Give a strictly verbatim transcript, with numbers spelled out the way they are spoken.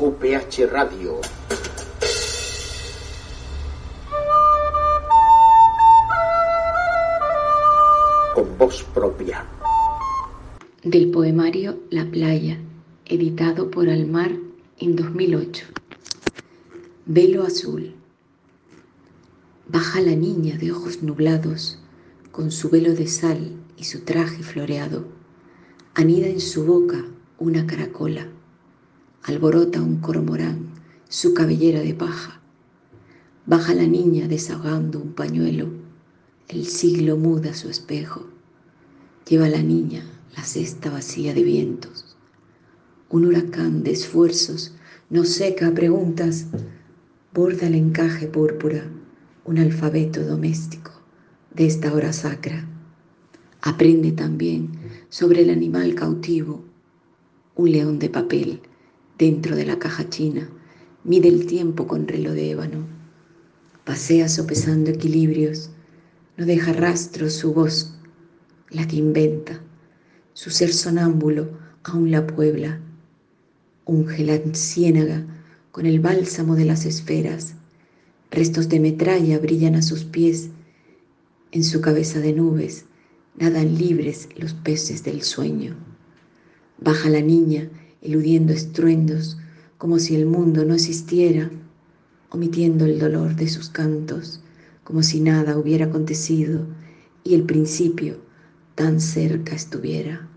U P H Radio. Con voz propia. Del poemario La playa, editado por Almar en dos mil ocho. Velo azul. Baja la niña de ojos nublados, con su velo de sal y su traje floreado. Anida en su boca una caracola. Alborota un cormorán su cabellera de paja. Baja la niña desahogando un pañuelo. El siglo muda su espejo. Lleva la niña la cesta vacía de vientos. Un huracán de esfuerzos nos seca a preguntas. Borda el encaje púrpura, un alfabeto doméstico de esta hora sacra. Aprende también sobre el animal cautivo. Un león de papel dentro de la caja china mide el tiempo con reloj de ébano. Pasea sopesando equilibrios, no deja rastros su voz, la que inventa. Su ser sonámbulo aún la puebla. Unge la ciénaga con el bálsamo de las esferas. Restos de metralla brillan a sus pies. En su cabeza de nubes nadan libres los peces del sueño. Baja la niña eludiendo estruendos como si el mundo no existiera, omitiendo el dolor de sus cantos como si nada hubiera acontecido y el principio tan cerca estuviera.